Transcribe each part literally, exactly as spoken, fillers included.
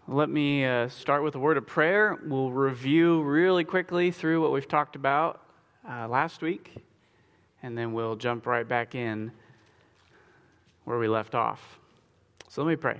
Let me uh, start with a word of prayer. We'll review really quickly through what we've talked about uh, last week, and then we'll jump right back in where we left off. So let me pray.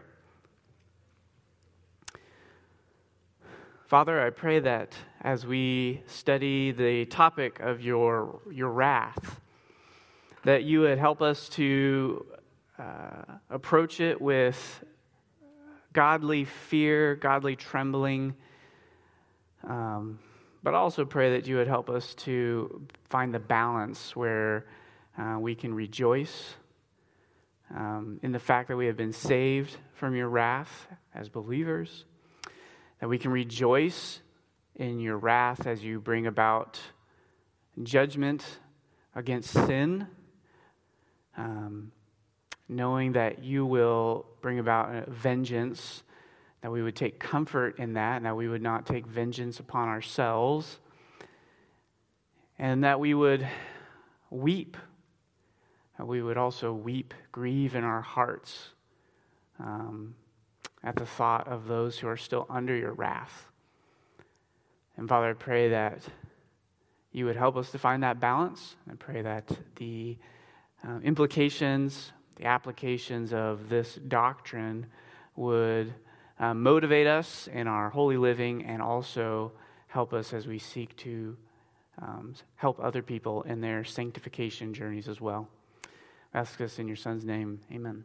Father, I pray that as we study the topic of your, your wrath, that you would help us to uh, approach it with godly fear, godly trembling, um, but also pray that you would help us to find the balance where uh, we can rejoice um, in the fact that we have been saved from your wrath as believers, that we can rejoice in your wrath as you bring about judgment against sin, um, knowing that you will bring about vengeance, that we would take comfort in that, and that we would not take vengeance upon ourselves, and that we would weep, that we would also weep, grieve in our hearts um, at the thought of those who are still under your wrath. And Father, I pray that you would help us to find that balance. I pray that the uh, implications the applications of this doctrine would uh, motivate us in our holy living and also help us as we seek to um, help other people in their sanctification journeys as well. I ask this in your Son's name. Amen.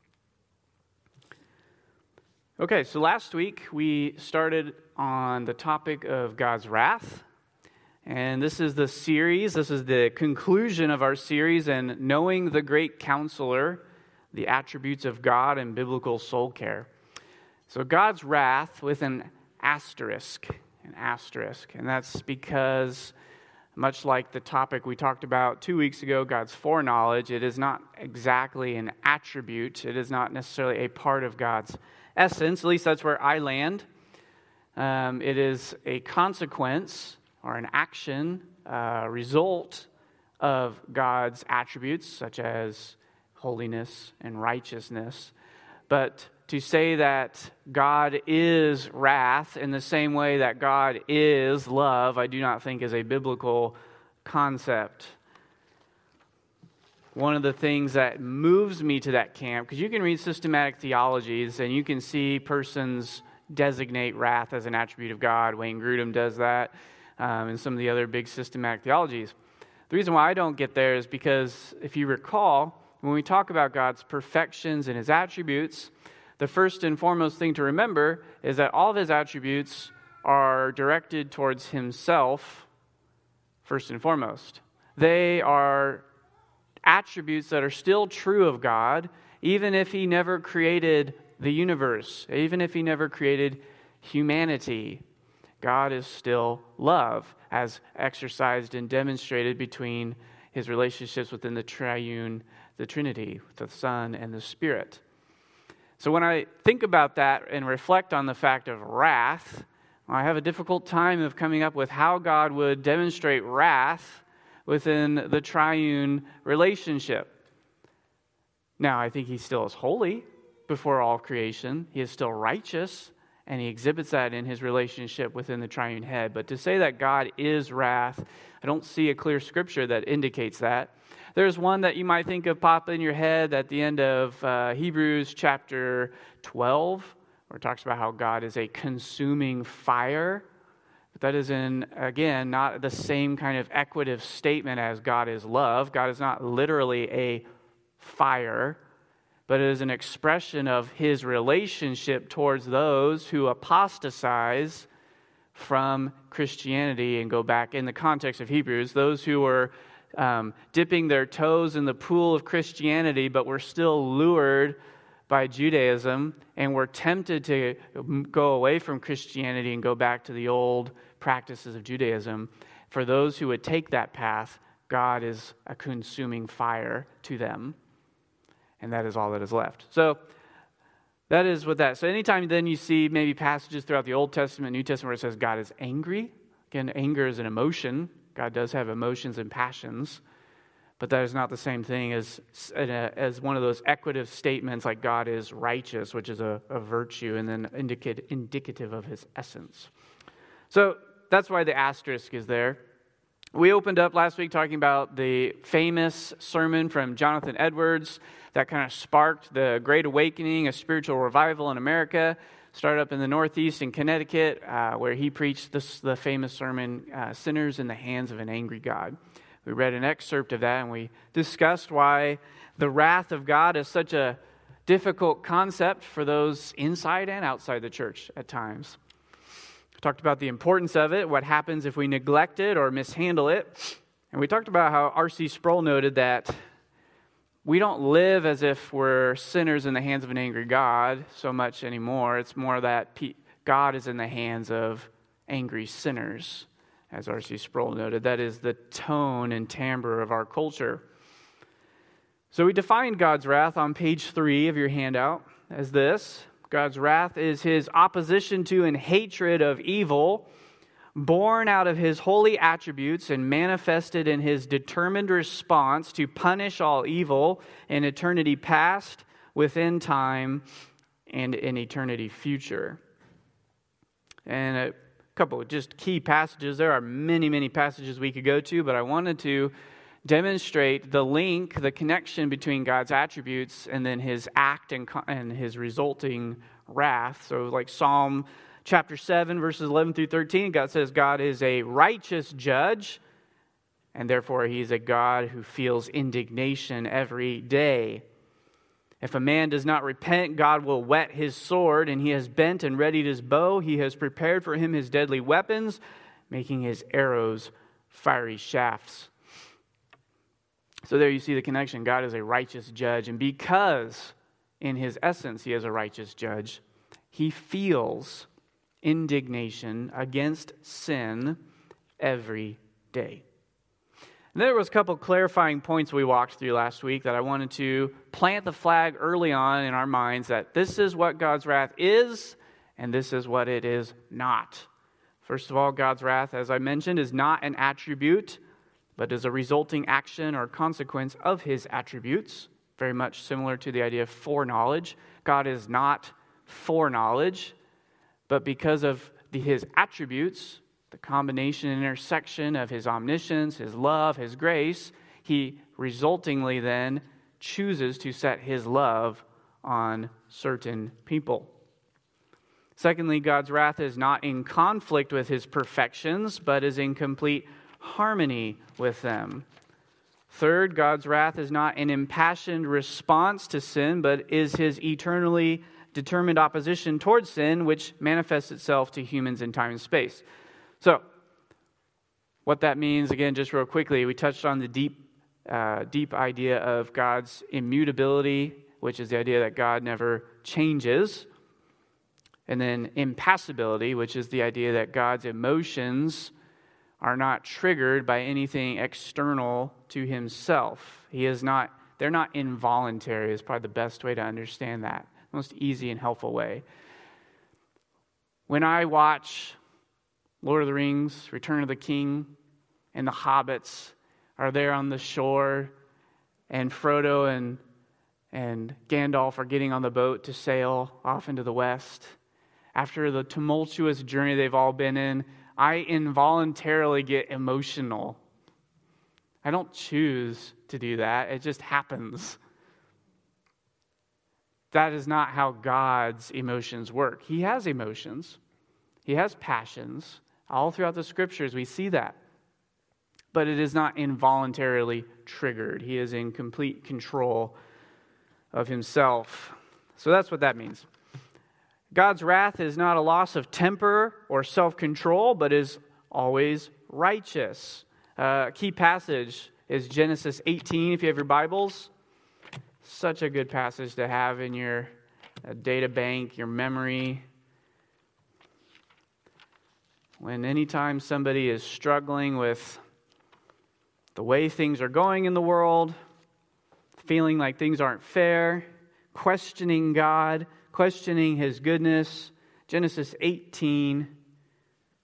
Okay, so last week we started on the topic of God's wrath. And this is the series, this is the conclusion of our series, and knowing the great counselor, the attributes of God and biblical soul care. So God's wrath with an asterisk, an asterisk. And that's because, much like the topic we talked about two weeks ago, God's foreknowledge, it is not exactly an attribute. It is not necessarily a part of God's essence. At least that's where I land. Um, it is a consequence or an action, uh, result of God's attributes, such as holiness and righteousness. But to say that God is wrath in the same way that God is love, I do not think is a biblical concept. One of the things that moves me to that camp, because you can read systematic theologies and you can see persons designate wrath as an attribute of God. Wayne Grudem does that. Um, and some of the other big systematic theologies. The reason why I don't get there is because, if you recall, when we talk about God's perfections and His attributes, the first and foremost thing to remember is that all of His attributes are directed towards Himself, first and foremost. They are attributes that are still true of God, even if He never created the universe, even if He never created humanity. God is still love, as exercised and demonstrated between His relationships within the triune, the Trinity, the Son and the Spirit. So when I think about that and reflect on the fact of wrath, I have a difficult time of coming up with how God would demonstrate wrath within the triune relationship. Now, I think He still is holy before all creation. He is still righteous, and He exhibits that in His relationship within the triune head. But to say that God is wrath, I don't see a clear scripture that indicates that. There's one that you might think of pop in your head at the end of uh, Hebrews chapter twelve, where it talks about how God is a consuming fire. But that is, in again, not the same kind of equative statement as God is love. God is not literally a fire, but it is an expression of His relationship towards those who apostatize from Christianity and go back, in the context of Hebrews, those who were um, dipping their toes in the pool of Christianity, but were still lured by Judaism and were tempted to go away from Christianity and go back to the old practices of Judaism. For those who would take that path, God is a consuming fire to them. And that is all that is left. So that is what that. So anytime then you see maybe passages throughout the Old Testament, New Testament, where it says God is angry. Again, anger is an emotion. God does have emotions and passions. But that is not the same thing as, as one of those equative statements like God is righteous, which is a, a virtue, and then indicate, indicative of his essence. So that's why the asterisk is there. We opened up last week talking about the famous sermon from Jonathan Edwards that kind of sparked the Great Awakening, a spiritual revival in America. Started up in the Northeast in Connecticut, uh, where he preached this, the famous sermon, uh, Sinners in the Hands of an Angry God. We read an excerpt of that, and we discussed why the wrath of God is such a difficult concept for those inside and outside the church at times. We talked about the importance of it, what happens if we neglect it or mishandle it. And we talked about how R C Sproul noted that we don't live as if we're sinners in the hands of an angry God so much anymore. It's more that God is in the hands of angry sinners. As R C Sproul noted, that is the tone and timbre of our culture. So we defined God's wrath on page three of your handout as this. God's wrath is his opposition to and hatred of evil, born out of his holy attributes and manifested in his determined response to punish all evil in eternity past, within time, and in eternity future. And a couple of just key passages. There are many, many passages we could go to, but I wanted to demonstrate the link, the connection between God's attributes and then his act and, and his resulting wrath. So like Psalm chapter seven, verses eleven through thirteen, God says God is a righteous judge, and therefore he's a God who feels indignation every day. If a man does not repent, God will whet his sword, and he has bent and readied his bow. He has prepared for him his deadly weapons, making his arrows fiery shafts. So there you see the connection. God is a righteous judge, and because in his essence he is a righteous judge, he feels indignation against sin every day. And there was a couple clarifying points we walked through last week that I wanted to plant the flag early on in our minds that this is what God's wrath is, and this is what it is not. First of all, God's wrath, as I mentioned, is not an attribute, but is a resulting action or consequence of his attributes, very much similar to the idea of foreknowledge. God is not foreknowledge, but because of the, his attributes, the combination and intersection of his omniscience, his love, his grace, he resultingly then chooses to set his love on certain people. Secondly, God's wrath is not in conflict with his perfections, but is in complete harmony with them. Third, God's wrath is not an impassioned response to sin, but is his eternally determined opposition towards sin, which manifests itself to humans in time and space. So, what that means, again, just real quickly, we touched on the deep, uh, deep idea of God's immutability, which is the idea that God never changes. And then impassibility, which is the idea that God's emotions are not triggered by anything external to himself. He is not, they're not involuntary, is probably the best way to understand that. Most easy and helpful way. When I watch Lord of the Rings, Return of the King, and the hobbits are there on the shore, and Frodo and, and Gandalf are getting on the boat to sail off into the west. After the tumultuous journey they've all been in, I involuntarily get emotional. I don't choose to do that. It just happens. That is not how God's emotions work. He has emotions. He has passions. All throughout the scriptures we see that. But it is not involuntarily triggered. He is in complete control of himself. So that's what that means. God's wrath is not a loss of temper or self-control, but is always righteous. Uh, a key passage is Genesis eighteen, if you have your Bibles. Such a good passage to have in your uh, data bank, your memory. When anytime somebody is struggling with the way things are going in the world, feeling like things aren't fair, questioning God, questioning his goodness, Genesis eighteen,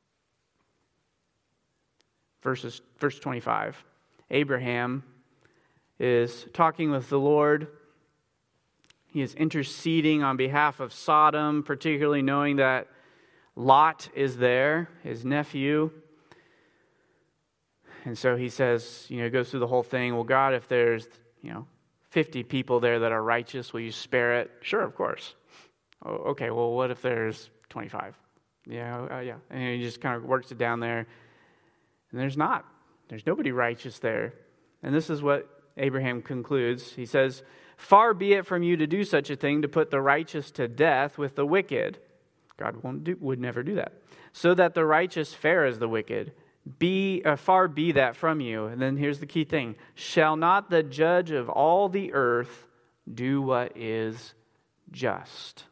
verses, verse twenty-five. Abraham is talking with the Lord. He is interceding on behalf of Sodom, particularly knowing that Lot is there, his nephew. And so he says, you know, goes through the whole thing. Well, God, if there's, you know, fifty people there that are righteous, will you spare it? Sure, of course. Oh, okay, well, what if there's twenty-five? Yeah, uh, yeah. And he just kind of works it down there. And there's not. There's nobody righteous there. And this is what Abraham concludes. He says, far be it from you to do such a thing, to put the righteous to death with the wicked. God won't do, would never do that. So that the righteous fare as the wicked. Be uh, far be that from you. And then here's the key thing. Shall not the judge of all the earth do what is just?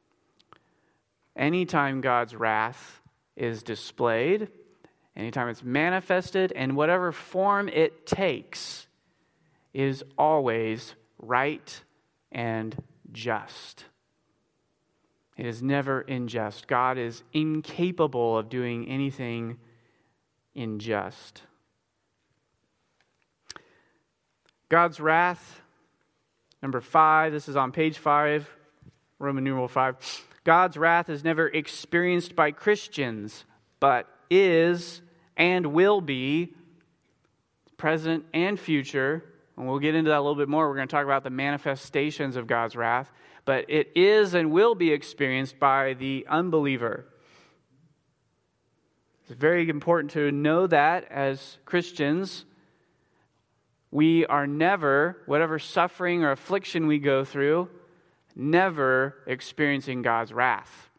Anytime God's wrath is displayed, anytime it's manifested, and whatever form it takes, is always right and just. It is never unjust. God is incapable of doing anything unjust. God's wrath, number five, this is on page five, Roman numeral five. God's wrath is never experienced by Christians, but is and will be present and future. And we'll get into that a little bit more. We're going to talk about the manifestations of God's wrath. But it is and will be experienced by the unbeliever. It's very important to know that as Christians, we are never, whatever suffering or affliction we go through, never experiencing God's wrath.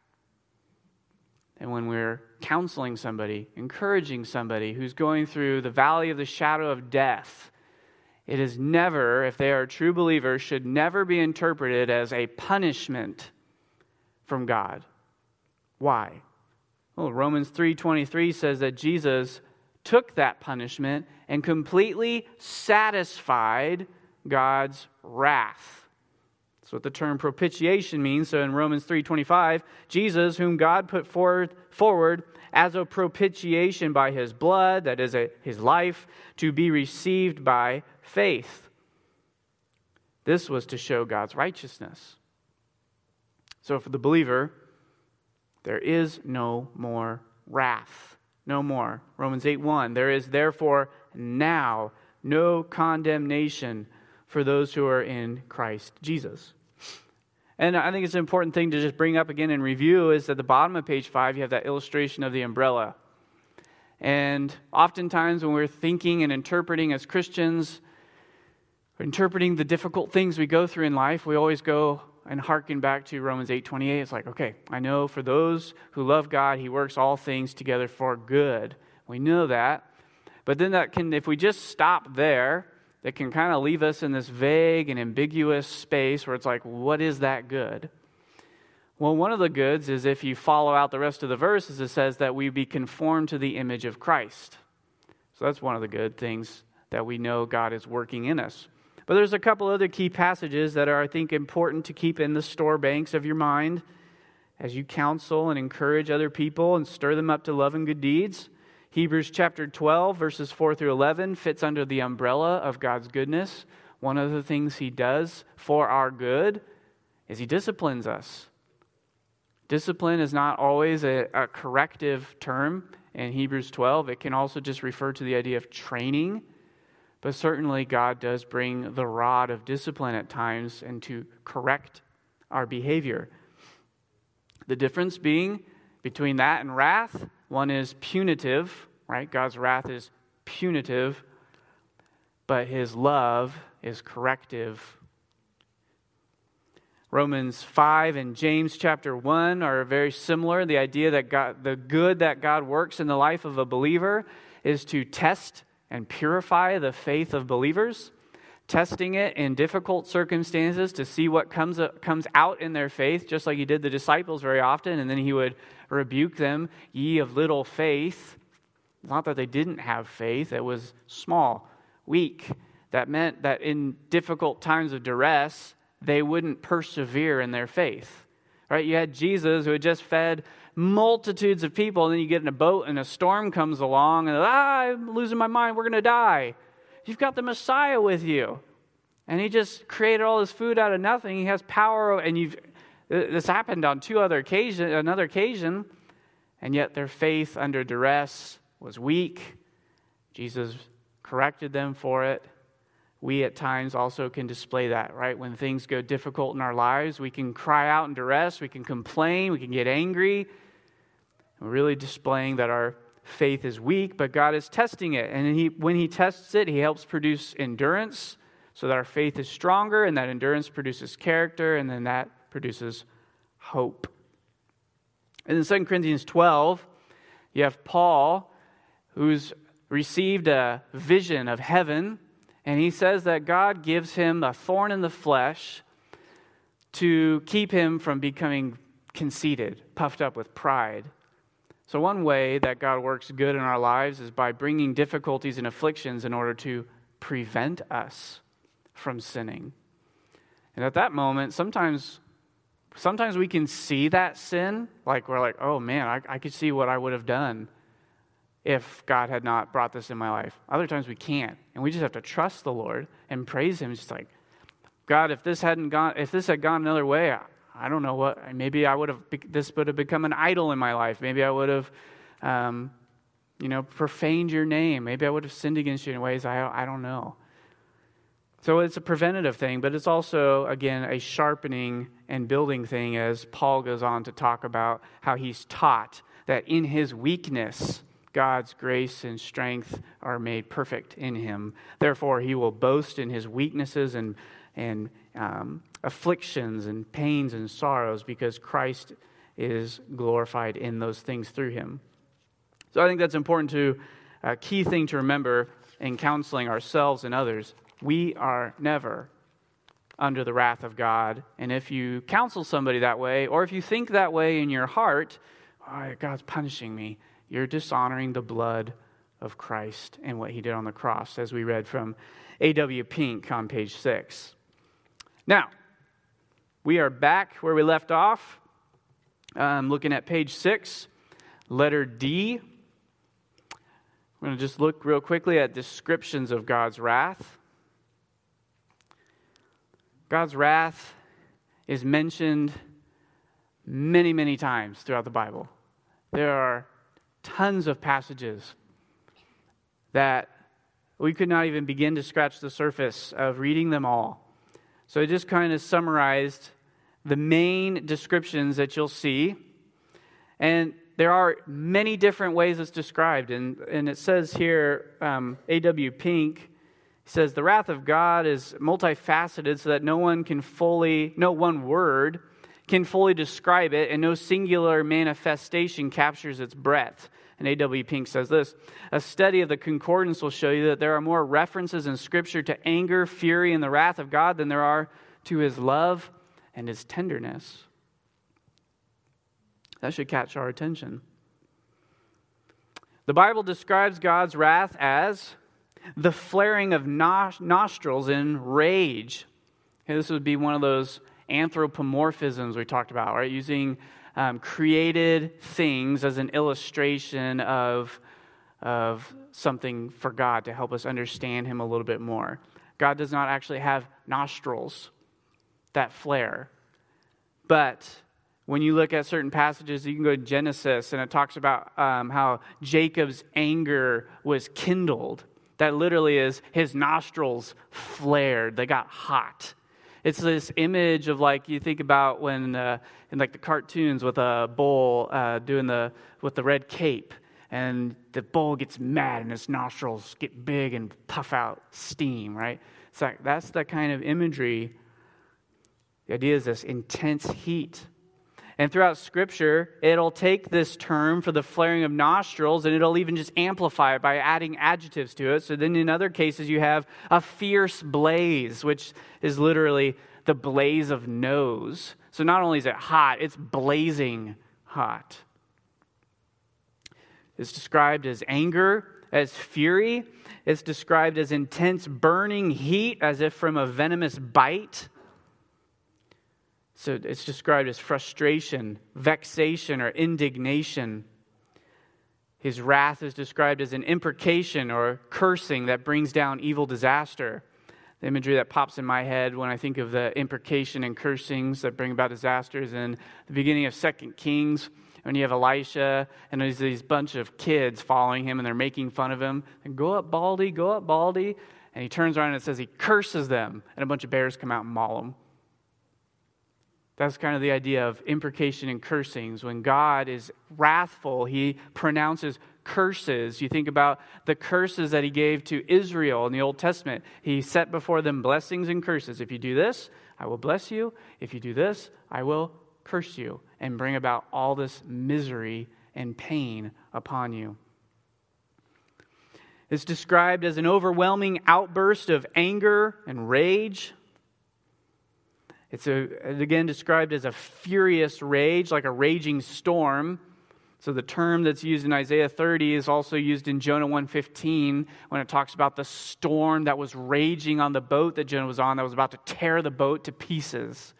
And when we're counseling somebody, encouraging somebody who's going through the valley of the shadow of death, it is never, if they are true believers, should never be interpreted as a punishment from God. Why? Well, Romans three twenty-three says that Jesus took that punishment and completely satisfied God's wrath. That's what the term propitiation means. So in Romans three twenty-five, Jesus, whom God put forward, forward as a propitiation by his blood, that is a, his life, to be received by faith. This was to show God's righteousness. So for the believer, there is no more wrath. No more. Romans eight one, there is therefore now no condemnation for those who are in Christ Jesus. And I think it's an important thing to just bring up again and review is at the bottom of page five, you have that illustration of the umbrella. And oftentimes when we're thinking and interpreting as Christians, interpreting the difficult things we go through in life, we always go and hearken back to Romans eight twenty-eight. It's like, okay, I know for those who love God, He works all things together for good. We know that. But then that can, if we just stop there, that can kind of leave us in this vague and ambiguous space where it's like, what is that good? Well, one of the goods is if you follow out the rest of the verses, it says that we be conformed to the image of Christ. So that's one of the good things that we know God is working in us. But there's a couple other key passages that are, I think, important to keep in the store banks of your mind as you counsel and encourage other people and stir them up to love and good deeds. Hebrews chapter twelve, verses four through eleven fits under the umbrella of God's goodness. One of the things He does for our good is He disciplines us. Discipline is not always a, a corrective term in Hebrews twelve. It can also just refer to the idea of training. But certainly God does bring the rod of discipline at times and to correct our behavior. The difference being between that and wrath, one is punitive, right? God's wrath is punitive, but His love is corrective. Romans five and James chapter one are very similar. The idea that God, the good that God works in the life of a believer is to test and purify the faith of believers, testing it in difficult circumstances to see what comes comes out in their faith, just like He did the disciples very often, and then He would rebuke them, ye of little faith. It's not that they didn't have faith, it was small, weak. That meant that in difficult times of duress, they wouldn't persevere in their faith. Right? You had Jesus who had just fed multitudes of people, and then you get in a boat and a storm comes along, and ah, I'm losing my mind, we're going to die. You've got the Messiah with you. And he just created all this food out of nothing. He has power, and you've this happened on two other occasion, another occasion, and yet their faith under duress was weak. Jesus corrected them for it. We at times also can display that, right? When things go difficult in our lives, we can cry out in duress, we can complain, we can get angry. We're really displaying that our faith is weak, but God is testing it. And he, when he tests it, he helps produce endurance so that our faith is stronger, and that endurance produces character, and then that produces hope. And in Second Corinthians twelve, you have Paul, who's received a vision of heaven, and he says that God gives him a thorn in the flesh to keep him from becoming conceited, puffed up with pride. So one way that God works good in our lives is by bringing difficulties and afflictions in order to prevent us from sinning. And at that moment, sometimes sometimes we can see that sin, like we're like, oh man, I, I could see what I would have done if God had not brought this in my life. Other times we can't, and we just have to trust the Lord and praise Him. It's just like, God, if this hadn't gone, if this had gone another way, I, I don't know what. Maybe I would have. This would have become an idol in my life. Maybe I would have, um, you know, profaned Your name. Maybe I would have sinned against You in ways I I don't know. So it's a preventative thing, but it's also, again, a sharpening and building thing, as Paul goes on to talk about how he's taught that in his weakness, God's grace and strength are made perfect in him. Therefore, he will boast in his weaknesses and, and um, afflictions and pains and sorrows, because Christ is glorified in those things through him. So I think that's important to, a key thing to remember in counseling ourselves and others. We are never under the wrath of God. And if you counsel somebody that way, or if you think that way in your heart, oh, God's punishing me, you're dishonoring the blood of Christ and what He did on the cross, as we read from A W Pink on page six. Now, we are back where we left off, um, looking at page six, letter D. We're going to just look real quickly at descriptions of God's wrath. God's wrath is mentioned many, many times throughout the Bible. There are tons of passages that we could not even begin to scratch the surface of reading them all. So I just kind of summarized the main descriptions that you'll see. And there are many different ways it's described. And, and it says here, um, A W Pink says, the wrath of God is multifaceted so that no one can fully, no one word can fully describe it, and no singular manifestation captures its breadth. And A W Pink says this, a study of the concordance will show you that there are more references in Scripture to anger, fury, and the wrath of God than there are to His love and His tenderness. That should catch our attention. The Bible describes God's wrath as the flaring of nostrils in rage. Okay, this would be one of those anthropomorphisms we talked about, right? Using um, created things as an illustration of, of something for God to help us understand Him a little bit more. God does not actually have nostrils that flare. But when you look at certain passages, you can go to Genesis, and it talks about um, how Jacob's anger was kindled. That literally is his nostrils flared. They got hot. It's this image of, like, you think about when uh, in like the cartoons with a bull uh, doing the with the red cape, and the bull gets mad and his nostrils get big and puff out steam. Right? It's like that's the kind of imagery. The idea is this intense heat. And throughout Scripture, it'll take this term for the flaring of nostrils, and it'll even just amplify it by adding adjectives to it. So then in other cases, you have a fierce blaze, which is literally the blaze of nose. So not only is it hot, it's blazing hot. It's described as anger, as fury. It's described as intense burning heat, as if from a venomous bite. So it's described as frustration, vexation, or indignation. His wrath is described as an imprecation or cursing that brings down evil disaster. The imagery that pops in my head when I think of the imprecation and cursings that bring about disasters in the beginning of Second Kings, when you have Elisha and there's these bunch of kids following him and they're making fun of him. And go up, Baldy, go up, Baldy. And he turns around and it says he curses them, and a bunch of bears come out and maul them. That's kind of the idea of imprecation and cursings. When God is wrathful, he pronounces curses. You think about the curses that he gave to Israel in the Old Testament. He set before them blessings and curses. If you do this, I will bless you. If you do this, I will curse you, and bring about all this misery and pain upon you. It's described as an overwhelming outburst of anger and rage. It's a, again described as a furious rage, like a raging storm. So the term that's used in Isaiah thirty is also used in Jonah one fifteen when it talks about the storm that was raging on the boat that Jonah was on that was about to tear the boat to pieces.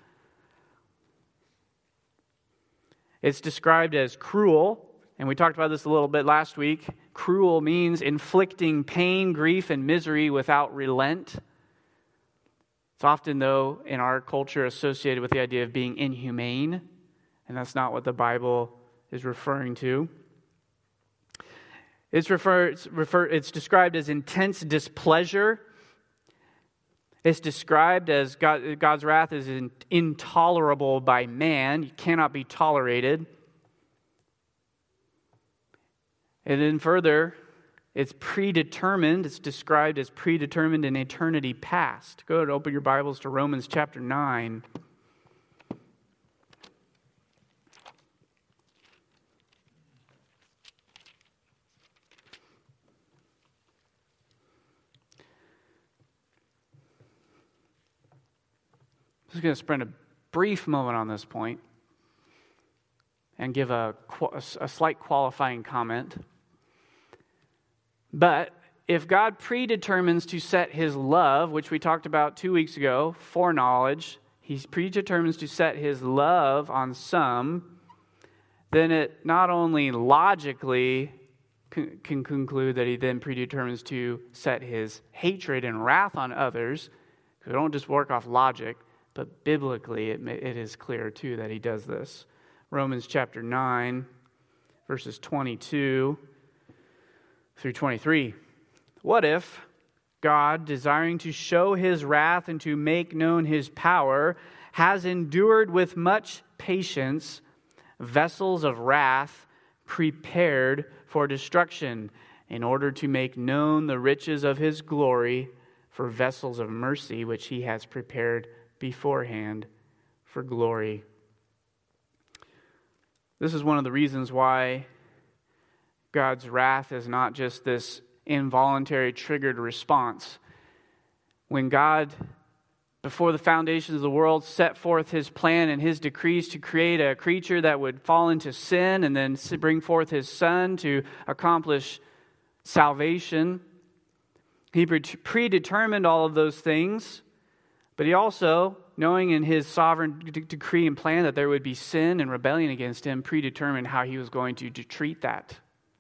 It's described as cruel, and we talked about this a little bit last week. Cruel means inflicting pain, grief, and misery without relent. It's often, though, in our culture associated with the idea of being inhumane, and that's not what the Bible is referring to. It's, refer, it's, refer, it's described as intense displeasure. It's described as God, God's wrath is in, intolerable by man. It cannot be tolerated. And then further, it's predetermined. It's described as predetermined in eternity past. Go ahead and open your Bibles to Romans chapter nine. I'm just going to spend a brief moment on this point and give a, a slight qualifying comment. But if God predetermines to set his love, which we talked about two weeks ago, foreknowledge, he predetermines to set his love on some, then it not only logically can, can conclude that he then predetermines to set his hatred and wrath on others, because we don't just work off logic, but biblically it, it is clear too that he does this. Romans chapter nine, verses twenty-two through twenty-three. What if God, desiring to show his wrath and to make known his power, has endured with much patience vessels of wrath prepared for destruction, in order to make known the riches of his glory for vessels of mercy, which he has prepared beforehand for glory. This is one of the reasons why God's wrath is not just this involuntary triggered response. When God, before the foundations of the world, set forth his plan and his decrees to create a creature that would fall into sin and then bring forth his Son to accomplish salvation, he predetermined all of those things, but he also, knowing in his sovereign decree and plan that there would be sin and rebellion against him, predetermined how he was going to treat that.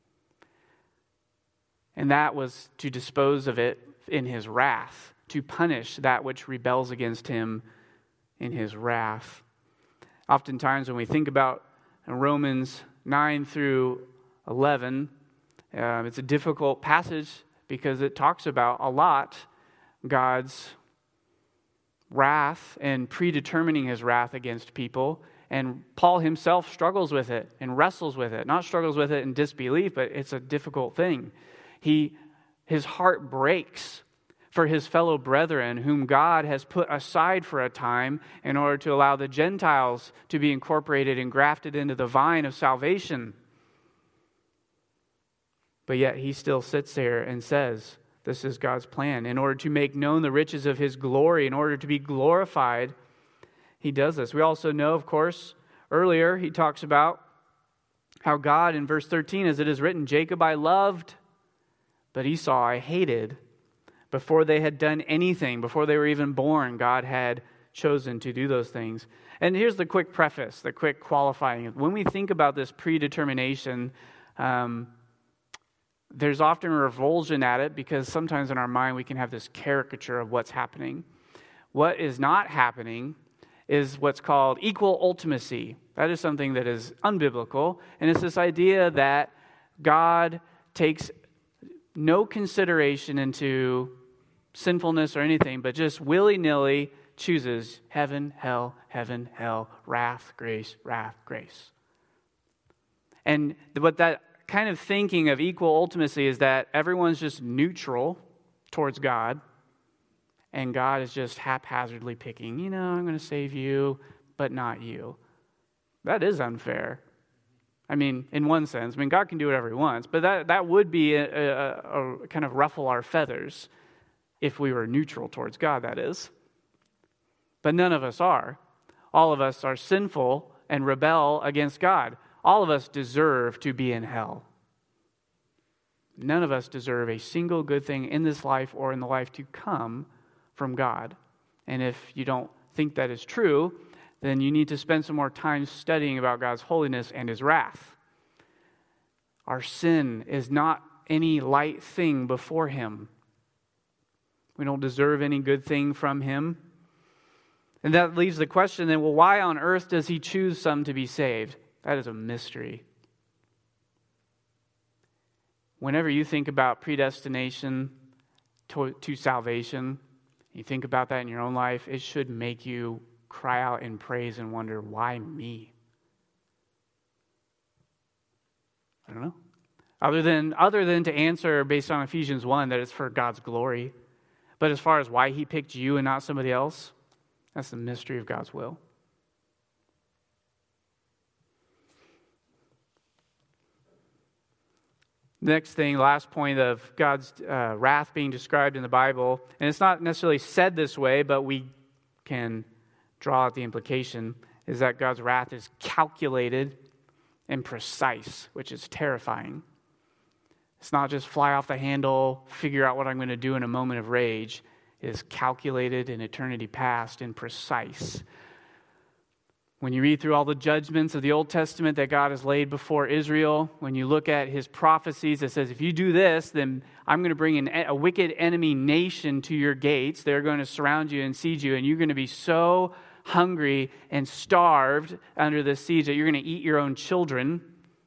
And that was to dispose of it in his wrath, to punish that which rebels against him in his wrath. Oftentimes when we think about Romans nine through eleven, uh, it's a difficult passage because it talks about a lot God's wrath and predetermining his wrath against people. And Paul himself struggles with it and wrestles with it. Not struggles with it in disbelief, but it's a difficult thing. He, his heart breaks for his fellow brethren whom God has put aside for a time in order to allow the Gentiles to be incorporated and grafted into the vine of salvation. But yet he still sits there and says, this is God's plan. In order to make known the riches of his glory, in order to be glorified, he does this. We also know, of course, earlier he talks about how God, in verse thirteen, as it is written, Jacob I loved, but Esau I hated. Before they had done anything, before they were even born, God had chosen to do those things. And here's the quick preface, the quick qualifying. When we think about this predetermination, um, there's often a revulsion at it because sometimes in our mind we can have this caricature of what's happening. What is not happening is what's called equal ultimacy. That is something that is unbiblical, and it's this idea that God takes no consideration into sinfulness or anything, but just willy-nilly chooses heaven, hell, heaven, hell, wrath, grace, wrath, grace. And what that kind of thinking of equal ultimacy is that everyone's just neutral towards God, and God is just haphazardly picking, you know, I'm going to save you, but not you. That is unfair. I mean, in one sense, I mean, God can do whatever he wants, but that, that would be a, a, a kind of ruffle our feathers if we were neutral towards God, that is. But none of us are. All of us are sinful and rebel against God. All of us deserve to be in hell. None of us deserve a single good thing in this life or in the life to come from God. And if you don't think that is true, then you need to spend some more time studying about God's holiness and his wrath. Our sin is not any light thing before him. We don't deserve any good thing from him. And that leaves the question then, well, why on earth does he choose some to be saved? That is a mystery. Whenever you think about predestination to, to salvation, you think about that in your own life, it should make you cry out in praise and wonder, why me? I don't know. Other than, other than to answer based on Ephesians one that it's for God's glory. But as far as why he picked you and not somebody else, that's the mystery of God's will. Next thing, last point of God's uh, wrath being described in the Bible, and it's not necessarily said this way, but we can draw out the implication, is that God's wrath is calculated and precise, which is terrifying. It's not just fly off the handle, figure out what I'm going to do in a moment of rage. It is calculated in eternity past and precise. When you read through all the judgments of the Old Testament that God has laid before Israel, when you look at his prophecies, it says, if you do this, then I'm going to bring an, a wicked enemy nation to your gates. They're going to surround you and siege you, and you're going to be so hungry and starved under the siege that you're going to eat your own children.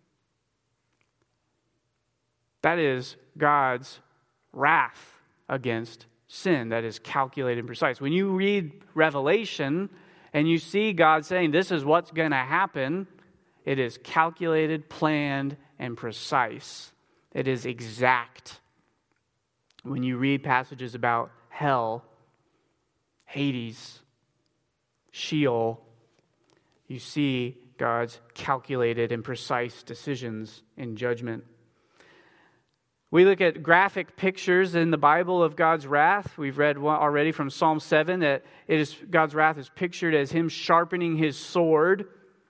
That is God's wrath against sin. That is calculated and precise. When you read Revelation and you see God saying this is what's going to happen, it is calculated, planned, and precise. It is exact. When you read passages about hell, Hades, Sheol, you see God's calculated and precise decisions in judgment. We look at graphic pictures in the Bible of God's wrath. We've read already from Psalm seven that it is God's wrath is pictured as him sharpening his sword.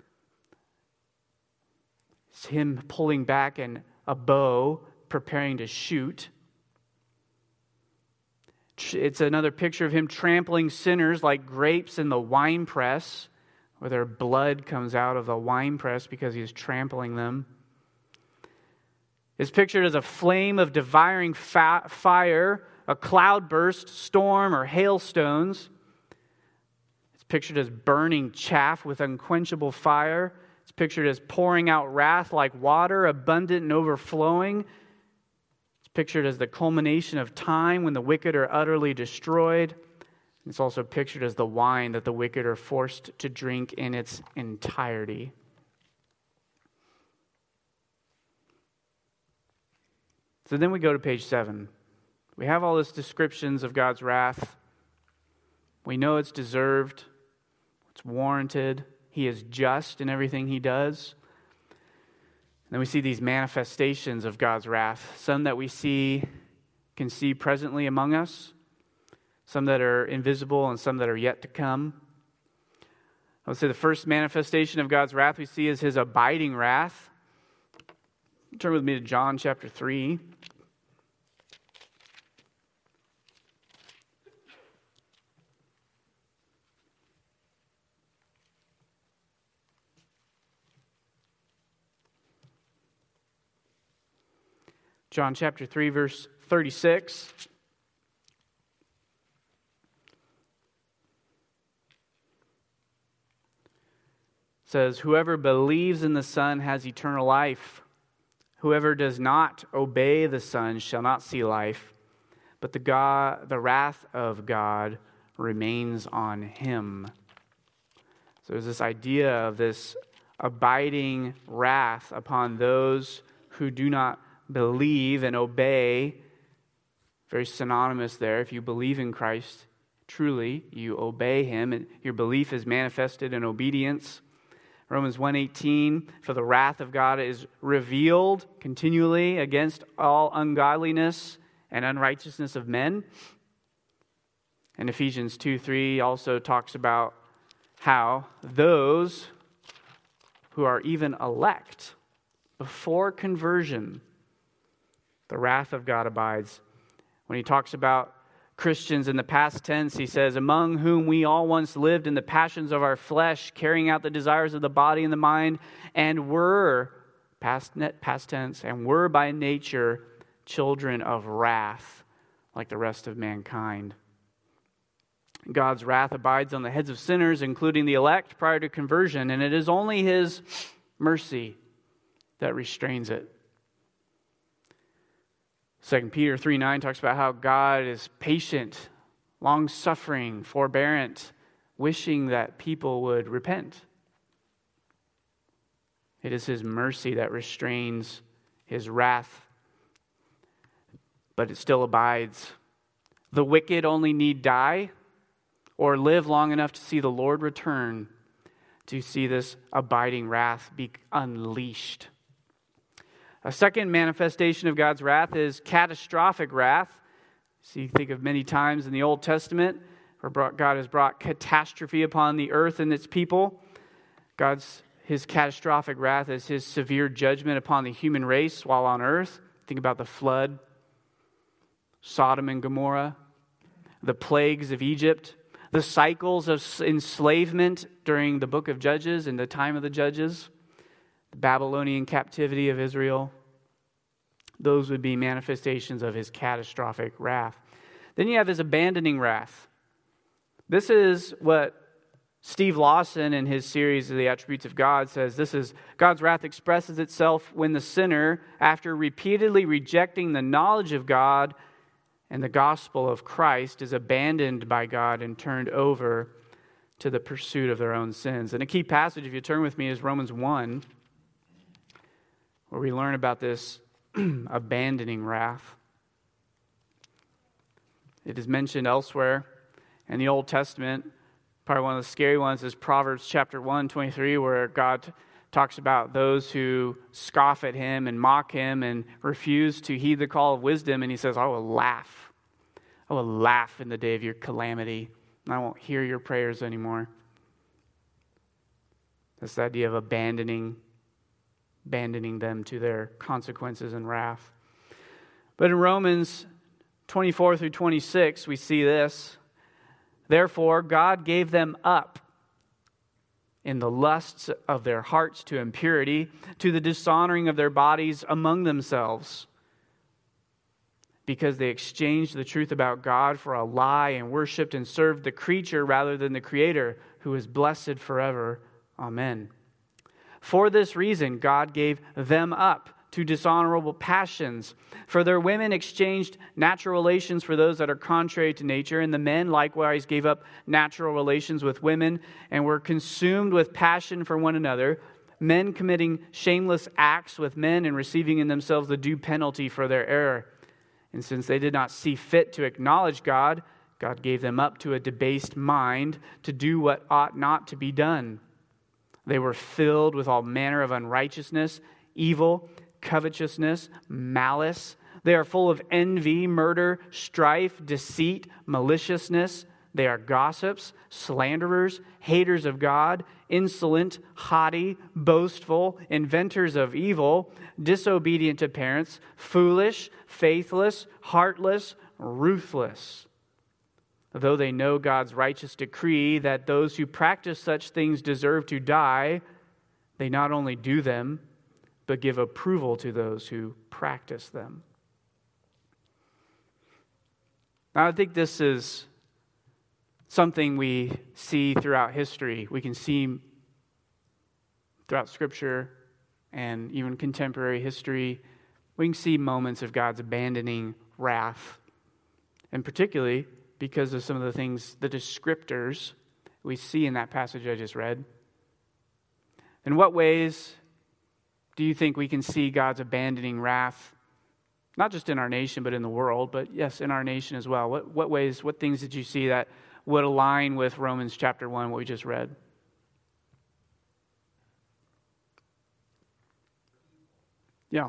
It's him pulling back an, a bow, preparing to shoot. It's another picture of him trampling sinners like grapes in the winepress, where their blood comes out of the winepress because he is trampling them. It's pictured as a flame of devouring fa- fire, a cloudburst, storm, or hailstones. It's pictured as burning chaff with unquenchable fire. It's pictured as pouring out wrath like water, abundant and overflowing. It's pictured as the culmination of time when the wicked are utterly destroyed. It's also pictured as the wine that the wicked are forced to drink in its entirety. So then we go to page seven. We have all these descriptions of God's wrath. We know it's deserved. It's warranted. He is just in everything he does. And then we see these manifestations of God's wrath. Some that we see, can see presently among us. Some that are invisible and some that are yet to come. I would say the first manifestation of God's wrath we see is his abiding wrath. Turn with me to John chapter three. John chapter three, verse thirty-six. Says, whoever believes in the Son has eternal life. Whoever does not obey the Son shall not see life, but the God, the wrath of God remains on him. So there's this idea of this abiding wrath upon those who do not believe and obey. Very synonymous there. If you believe in Christ, truly, you obey him, and your belief is manifested in obedience. Romans one eighteen, for the wrath of God is revealed continually against all ungodliness and unrighteousness of men. And Ephesians two three also talks about how those who are even elect before conversion, the wrath of God abides. When he talks about Christians in the past tense, he says, among whom we all once lived in the passions of our flesh, carrying out the desires of the body and the mind, and were, past, net, past tense, and were by nature children of wrath, like the rest of mankind. God's wrath abides on the heads of sinners, including the elect, prior to conversion, and it is only his mercy that restrains it. Second Peter three nine talks about how God is patient, long-suffering, forbearant, wishing that people would repent. It is his mercy that restrains his wrath, but it still abides. The wicked only need die or live long enough to see the Lord return to see this abiding wrath be unleashed. A second manifestation of God's wrath is catastrophic wrath. So you think of many times in the Old Testament where God has brought catastrophe upon the earth and its people. God's his catastrophic wrath is his severe judgment upon the human race while on earth. Think about the flood, Sodom and Gomorrah, the plagues of Egypt, the cycles of enslavement during the book of Judges and the time of the Judges, the Babylonian captivity of Israel. Those would be manifestations of his catastrophic wrath. Then you have his abandoning wrath. This is what Steve Lawson in his series of the Attributes of God says. This is God's wrath expresses itself when the sinner, after repeatedly rejecting the knowledge of God and the gospel of Christ, is abandoned by God and turned over to the pursuit of their own sins. And a key passage, if you turn with me, is Romans one, where we learn about this abandoning wrath. It is mentioned elsewhere in the Old Testament. Probably one of the scary ones is Proverbs chapter one, twenty-three, where God talks about those who scoff at him and mock him and refuse to heed the call of wisdom. And he says, I will laugh. I will laugh in the day of your calamity, and I won't hear your prayers anymore. That's the idea of abandoning abandoning them to their consequences and wrath. But in Romans twenty-four through twenty-six, we see this. Therefore, God gave them up in the lusts of their hearts to impurity, to the dishonoring of their bodies among themselves, because they exchanged the truth about God for a lie and worshipped and served the creature rather than the Creator, who is blessed forever. Amen. For this reason, God gave them up to dishonorable passions. For their women exchanged natural relations for those that are contrary to nature, and the men likewise gave up natural relations with women and were consumed with passion for one another, men committing shameless acts with men and receiving in themselves the due penalty for their error. And since they did not see fit to acknowledge God, God gave them up to a debased mind to do what ought not to be done. They were filled with all manner of unrighteousness, evil, covetousness, malice. They are full of envy, murder, strife, deceit, maliciousness. They are gossips, slanderers, haters of God, insolent, haughty, boastful, inventors of evil, disobedient to parents, foolish, faithless, heartless, ruthless. Though they know God's righteous decree that those who practice such things deserve to die, they not only do them, but give approval to those who practice them. Now, I think this is something we see throughout history. We can see throughout Scripture and even contemporary history, we can see moments of God's abandoning wrath. And particularly because of some of the things, the descriptors we see in that passage I just read. In what ways do you think we can see God's abandoning wrath, not just in our nation, but in the world, but yes, in our nation as well? What, what ways, what things did you see that would align with Romans chapter one, what we just read? Yeah.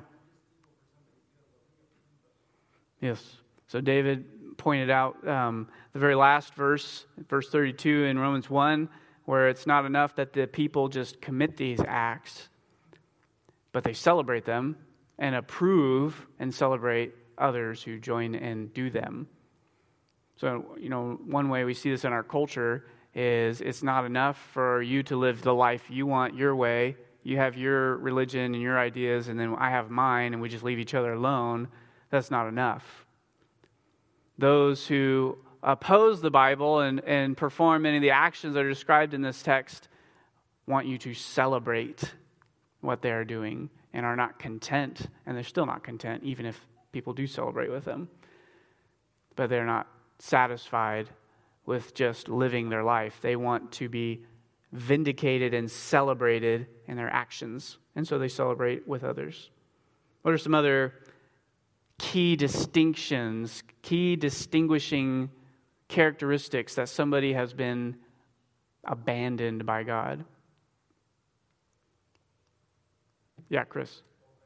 Yes. So David pointed out um, the very last verse, verse thirty-two in Romans one, where it's not enough that the people just commit these acts, but they celebrate them and approve and celebrate others who join and do them. So, you know, one way we see this in our culture is it's not enough for you to live the life you want your way. You have your religion and your ideas, and then I have mine, and we just leave each other alone. That's not enough. Those who oppose the Bible and, and perform many of the actions that are described in this text want you to celebrate what they are doing and are not content, and they're still not content, even if people do celebrate with them. But they're not satisfied with just living their life. They want to be vindicated and celebrated in their actions, and so they celebrate with others. What are some other key distinctions, key distinguishing characteristics that somebody has been abandoned by God? Yeah, Chris.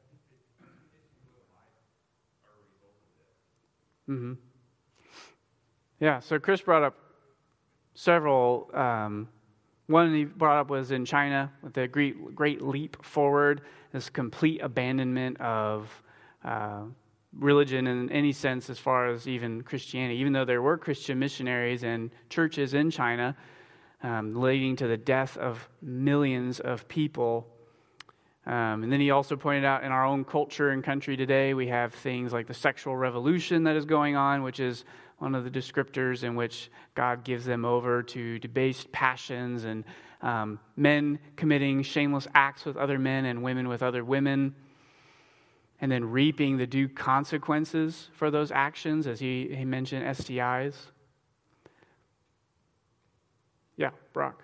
Mm-hmm. Yeah, so Chris brought up several. Um, one he brought up was in China with the great, great leap forward, this complete abandonment of uh, religion in any sense as far as even Christianity, even though there were Christian missionaries and churches in China, um, leading to the death of millions of people. Um, and then he also pointed out in our own culture and country today, we have things like the sexual revolution that is going on, which is one of the descriptors in which God gives them over to debased passions and um, men committing shameless acts with other men and women with other women, and then reaping the due consequences for those actions, as he, he mentioned, S T Is. Yeah, Brock.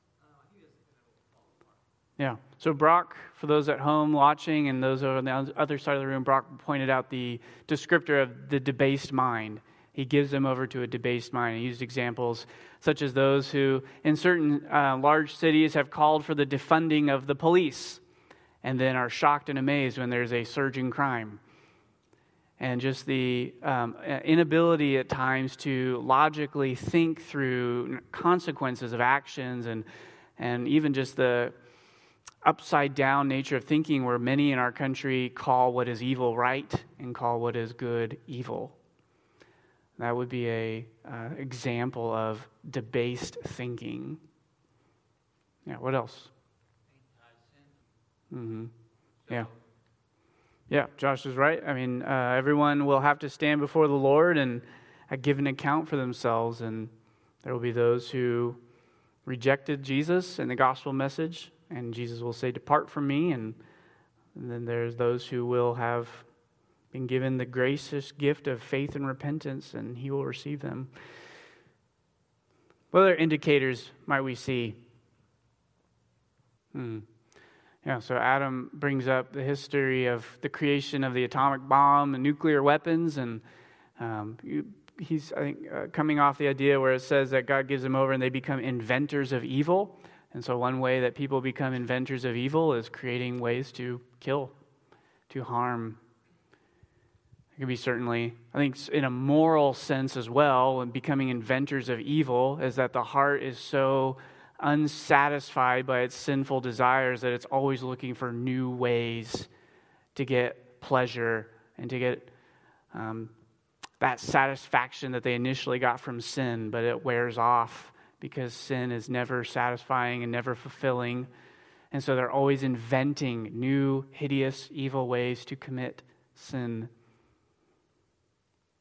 Yeah. So Brock, for those at home watching and those over on the other side of the room, Brock pointed out the descriptor of the debased mind. He gives them over to a debased mind. He used examples such as those who, in certain uh, large cities, have called for the defunding of the police and then are shocked and amazed when there's a surge in crime. And just the um, inability at times to logically think through consequences of actions, and and even just the upside down nature of thinking where many in our country call what is evil right and call what is good evil. That would be a uh, example of debased thinking. Yeah, what else? Mm-hmm. Yeah. Yeah, Josh is right. I mean, uh, everyone will have to stand before the Lord and uh, give an account for themselves, and there will be those who rejected Jesus and the gospel message, and Jesus will say, "Depart from me," and, and then there's those who will have been given the gracious gift of faith and repentance, and he will receive them. What other indicators might we see? Hmm. Yeah, so Adam brings up the history of the creation of the atomic bomb and nuclear weapons, and um, he's, I think, uh, coming off the idea where it says that God gives them over and they become inventors of evil. And so one way that people become inventors of evil is creating ways to kill, to harm. It could be certainly, I think in a moral sense as well, and becoming inventors of evil is that the heart is so unsatisfied by its sinful desires that it's always looking for new ways to get pleasure and to get um, that satisfaction that they initially got from sin, but it wears off because sin is never satisfying and never fulfilling. And so they're always inventing new, hideous, evil ways to commit sin.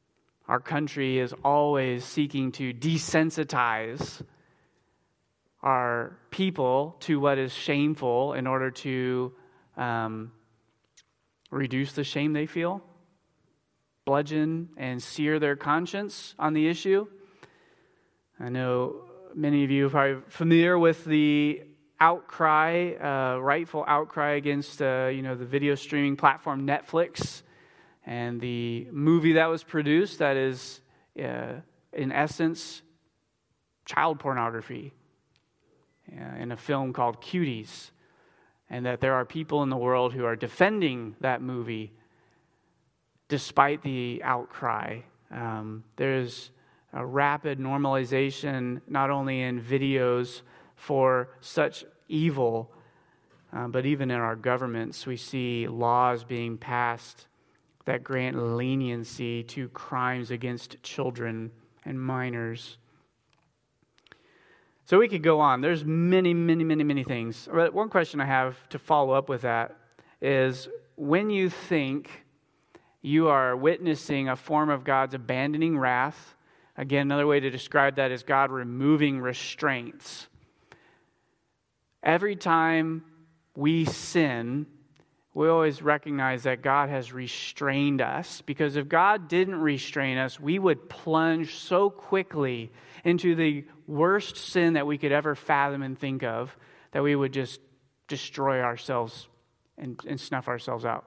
Our country is always seeking to desensitize our people to what is shameful in order to um, reduce the shame they feel, bludgeon and sear their conscience on the issue. I know many of you are probably familiar with the outcry, uh, rightful outcry against uh, you know the video streaming platform Netflix and the movie that was produced that is, uh, in essence, child pornography uh, in a film called Cuties, and that there are people in the world who are defending that movie despite the outcry. Um, there's a rapid normalization not only in videos for such evil, uh, but even in our governments, we see laws being passed that grant leniency to crimes against children and minors. So we could go on. There's many, many, many, many things. But one question I have to follow up with that is, when you think you are witnessing a form of God's abandoning wrath, again, another way to describe that is God removing restraints. Every time we sin, we always recognize that God has restrained us, because if God didn't restrain us, we would plunge so quickly into the worst sin that we could ever fathom and think of that we would just destroy ourselves and, and snuff ourselves out.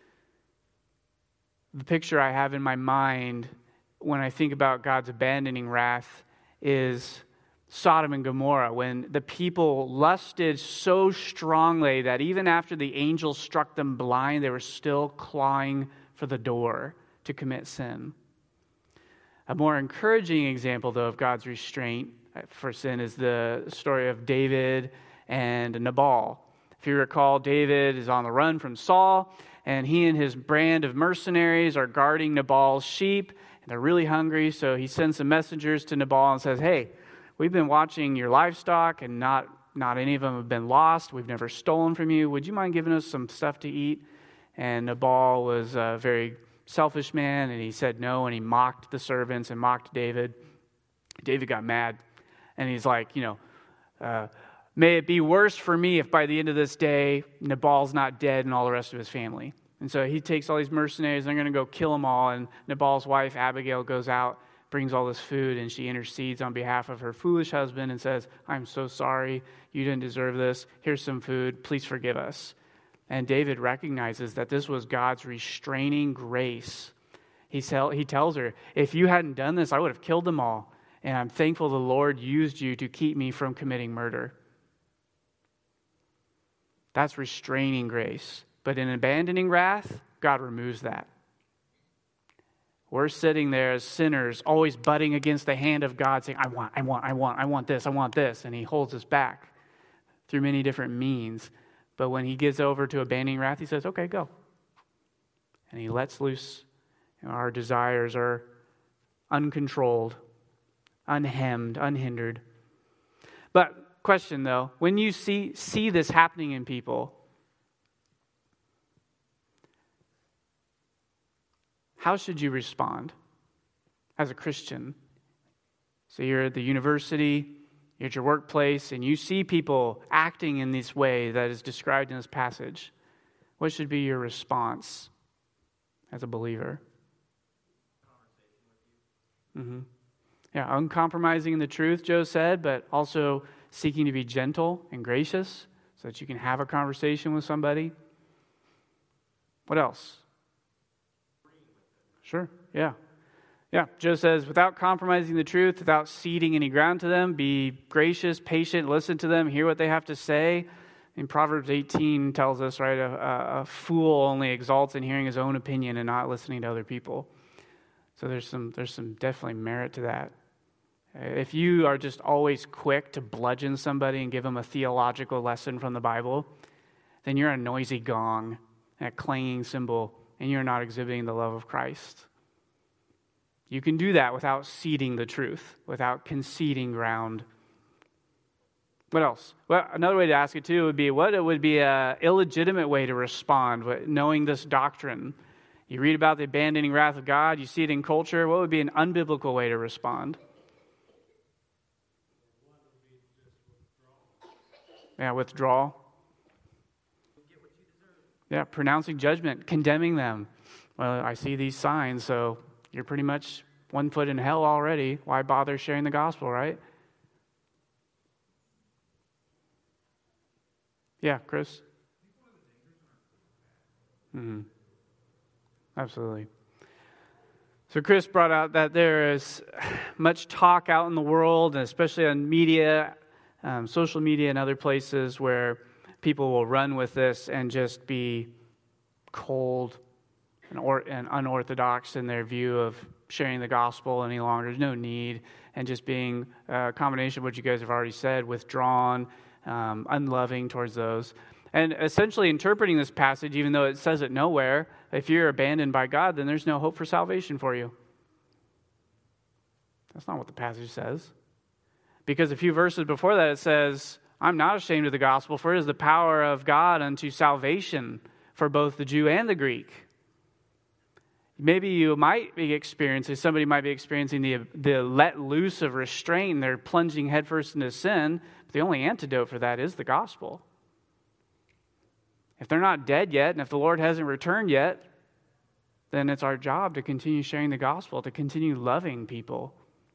The picture I have in my mind when I think about God's abandoning wrath is Sodom and Gomorrah, when the people lusted so strongly that even after the angels struck them blind, they were still clawing for the door to commit sin. A more encouraging example, though, of God's restraint for sin is the story of David and Nabal. If you recall, David is on the run from Saul, and he and his band of mercenaries are guarding Nabal's sheep. And they're really hungry, so he sends some messengers to Nabal and says, "Hey, we've been watching your livestock, and not, not any of them have been lost. We've never stolen from you. Would you mind giving us some stuff to eat?" And Nabal was a very selfish man, and he said no, and he mocked the servants and mocked David. David got mad, and he's like, you know, uh, may it be worse for me if by the end of this day, Nabal's not dead and all the rest of his family. And so he takes all these mercenaries, and they're going to go kill them all, and Nabal's wife, Abigail, goes out, brings all this food, and she intercedes on behalf of her foolish husband and says, "I'm so sorry, you didn't deserve this. Here's some food, please forgive us." And David recognizes that this was God's restraining grace. He, tell, he tells her, "If you hadn't done this, I would have killed them all. And I'm thankful the Lord used you to keep me from committing murder." That's restraining grace. But in abandoning wrath, God removes that. We're sitting there as sinners, always butting against the hand of God, saying, I want, I want, I want, I want this, I want this. And he holds us back through many different means. But when he gives over to abandoning wrath, he says, "Okay, go." And he lets loose. You know, our desires are uncontrolled, unhemmed, unhindered. But question though, when you see, see this happening in people, how should you respond as a Christian? So you're at the university, you're at your workplace, and you see people acting in this way that is described in this passage. What should be your response as a believer? Mm-hmm. Yeah, uncompromising in the truth, Joe said, but also seeking to be gentle and gracious so that you can have a conversation with somebody. What else? Sure, yeah. Yeah, Joe says, without compromising the truth, without ceding any ground to them, be gracious, patient, listen to them, hear what they have to say. In Proverbs eighteen tells us, right, a, a fool only exalts in hearing his own opinion and not listening to other people. So there's some there's some definitely merit to that. If you are just always quick to bludgeon somebody and give them a theological lesson from the Bible, then you're a noisy gong, a clanging cymbal, and you're not exhibiting the love of Christ. You can do that without ceding the truth, without conceding ground. What else? Well, another way to ask it too would be, what it would be an illegitimate way to respond, knowing this doctrine. You read about the abandoning wrath of God. You see it in culture. What would be an unbiblical way to respond? Yeah, withdrawal. Yeah, pronouncing judgment, condemning them. Well, I see these signs, so you're pretty much one foot in hell already. Why bother sharing the gospel, right? Yeah, Chris? Mm-hmm. Absolutely. So Chris brought out that there is much talk out in the world, and especially on media, um, social media and other places where people will run with this and just be cold and, or, and unorthodox in their view of sharing the gospel any longer. There's no need. And just being a combination of what you guys have already said, withdrawn, um, unloving towards those. And essentially interpreting this passage, even though it says it nowhere, if you're abandoned by God, then there's no hope for salvation for you. That's not what the passage says. Because a few verses before that it says, I'm not ashamed of the gospel, for it is the power of God unto salvation for both the Jew and the Greek. Maybe you might be experiencing, somebody might be experiencing the, the let loose of restraint. They're plunging headfirst into sin. But the only antidote for that is the gospel. If they're not dead yet, and if the Lord hasn't returned yet, then it's our job to continue sharing the gospel, to continue loving people,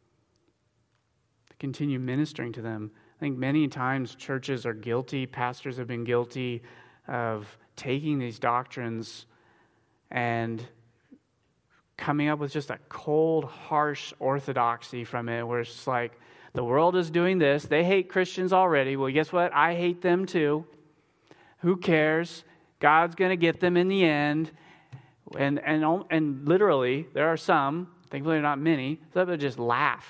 to continue ministering to them. I think many times churches are guilty, pastors have been guilty of taking these doctrines and coming up with just a cold, harsh orthodoxy from it, where it's just like, the world is doing this, they hate Christians already, well, guess what? I hate them too. Who cares? God's going to get them in the end. And and and literally, there are some, thankfully not many, that would just laugh.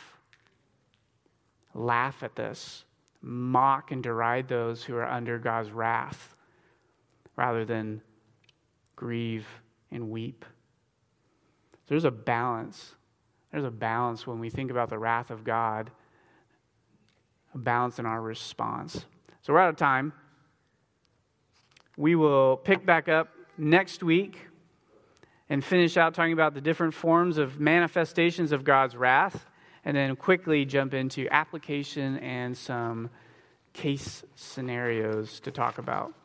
Laugh at this. Mock and deride those who are under God's wrath rather than grieve and weep. There's a balance. There's a balance when we think about the wrath of God, a balance in our response. So we're out of time. We will pick back up next week and finish out talking about the different forms of manifestations of God's wrath, and then quickly jump into application and some case scenarios to talk about.